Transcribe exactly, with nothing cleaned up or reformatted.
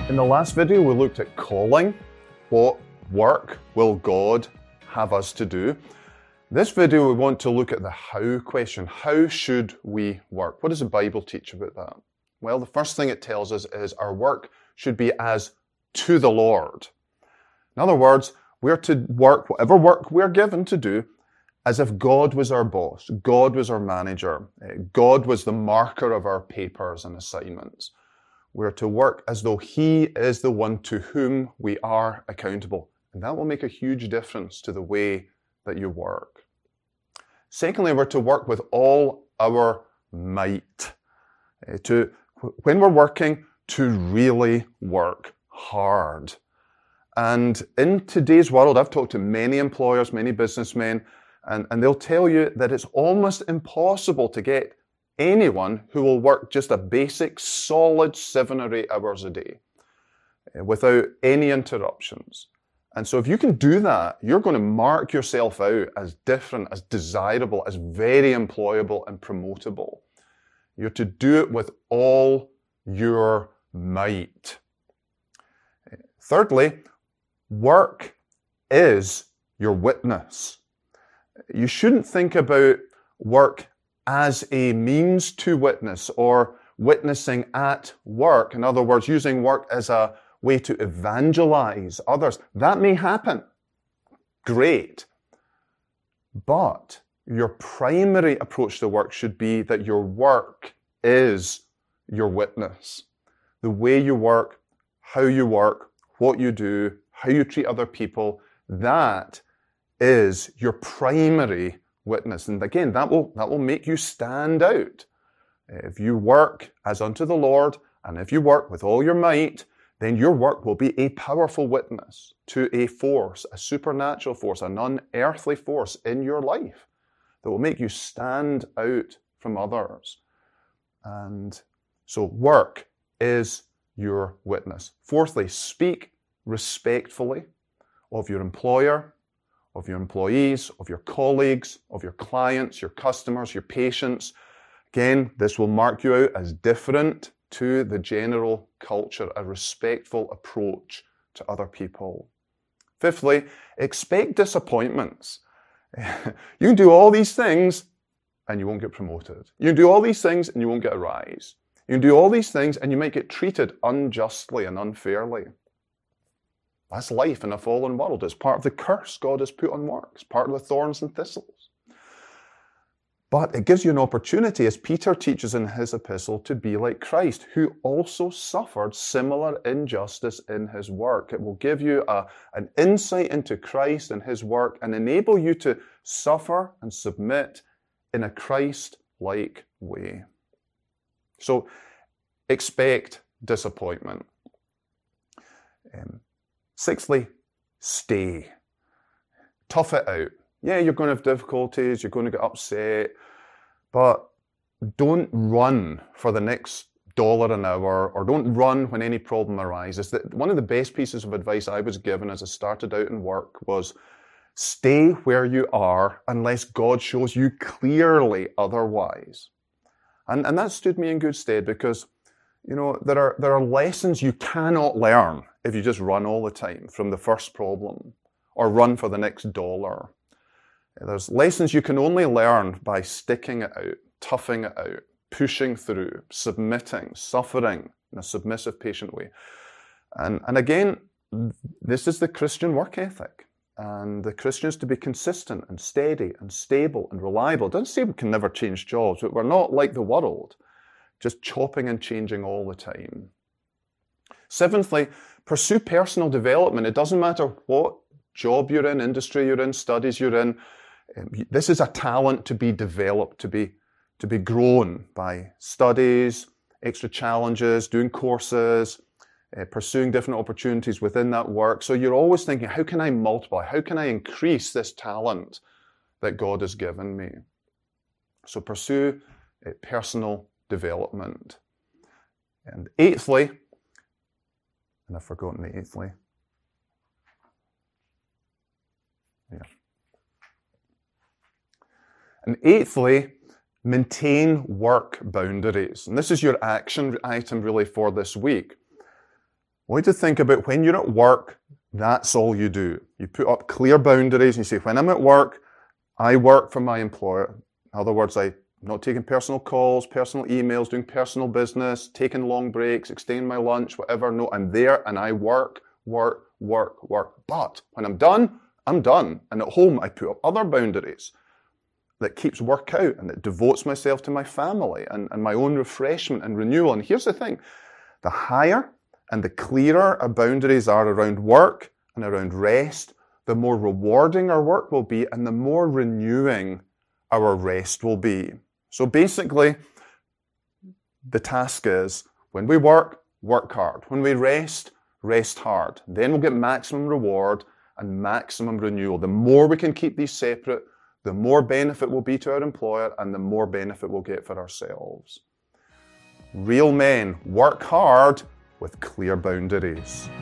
In the last video, we looked at calling. What work will God have us to do? This video, we want to look at the how question. How should we work? What does the Bible teach about that? Well, the first thing it tells us is our work should be as to the Lord. In other words, we're to work, whatever work we're given to do, as if God was our boss, God was our manager, God was the marker of our papers and assignments. We're to work as though He is the one to whom we are accountable. And that will make a huge difference to the way that you work. Secondly, we're to work with all our might. Uh, to, when we're working, to really work hard. And in today's world, I've talked to many employers, many businessmen, and, and they'll tell you that it's almost impossible to get anyone who will work just a basic, solid seven or eight hours a day uh, without any interruptions. And so if you can do that, you're going to mark yourself out as different, as desirable, as very employable and promotable. You're to do it with all your might. Thirdly, work is your witness. You shouldn't think about work as a means to witness or witnessing at work. In other words, using work as a way to evangelize others. That may happen. Great. But your primary approach to work should be that your work is your witness. The way you work, how you work, what you do, how you treat other people, that is your primary witness. And again, that will, that will make you stand out. If you work as unto the Lord, and if you work with all your might, then your work will be a powerful witness to a force, a supernatural force, an unearthly force in your life that will make you stand out from others. And so work is your witness. Fourthly, speak respectfully of your employer, of your employees, of your colleagues, of your clients, your customers, your patients. Again, this will mark you out as different to the general culture, a respectful approach to other people. Fifthly, expect disappointments. You can do all these things and you won't get promoted. You can do all these things and you won't get a rise. You can do all these things and you might get treated unjustly and unfairly. That's life in a fallen world. It's part of the curse God has put on work. It's part of the thorns and thistles. But it gives you an opportunity, as Peter teaches in his epistle, to be like Christ, who also suffered similar injustice in his work. It will give you a, an insight into Christ and his work and enable you to suffer and submit in a Christ-like way. So expect disappointment. Um, Sixthly, stay. Tough it out. Yeah, you're going to have difficulties, you're going to get upset, but don't run for the next dollar an hour, or don't run when any problem arises. One of the best pieces of advice I was given as I started out in work was, stay where you are unless God shows you clearly otherwise. And, and that stood me in good stead because, you know, there are, there are lessons you cannot learn if you just run all the time from the first problem or run for the next dollar. There's lessons you can only learn by sticking it out, toughing it out, pushing through, submitting, suffering in a submissive, patient way. And, and again, this is the Christian work ethic. And the Christians to be consistent and steady and stable and reliable. It doesn't say we can never change jobs, but we're not like the world, just chopping and changing all the time. Seventhly, pursue personal development. It doesn't matter what job you're in, industry you're in, studies you're in. This is a talent to be developed, to be, to be grown by studies, extra challenges, doing courses, uh, pursuing different opportunities within that work. So you're always thinking, how can I multiply? How can I increase this talent that God has given me? So pursue uh, personal development. And eighthly, and I've forgotten the eighthly. Yeah. And eighthly, maintain work boundaries. And this is your action item really for this week. want you to think about when you're at work, that's all you do. You put up clear boundaries and you say, when I'm at work, I work for my employer. In other words, I'm not taking personal calls, personal emails, doing personal business, taking long breaks, extending my lunch, whatever. No, I'm there and I work, work, work, work. But when I'm done, I'm done. And at home, I put up other boundaries that keeps work out and that devotes myself to my family and, and my own refreshment and renewal. And here's the thing, the higher and the clearer our boundaries are around work and around rest, the more rewarding our work will be and the more renewing our rest will be. So basically, the task is, when we work, work hard. When we rest, rest hard. Then we'll get maximum reward and maximum renewal. The more we can keep these separate, the more benefit will be to our employer and the more benefit we'll get for ourselves. Real men work hard with clear boundaries.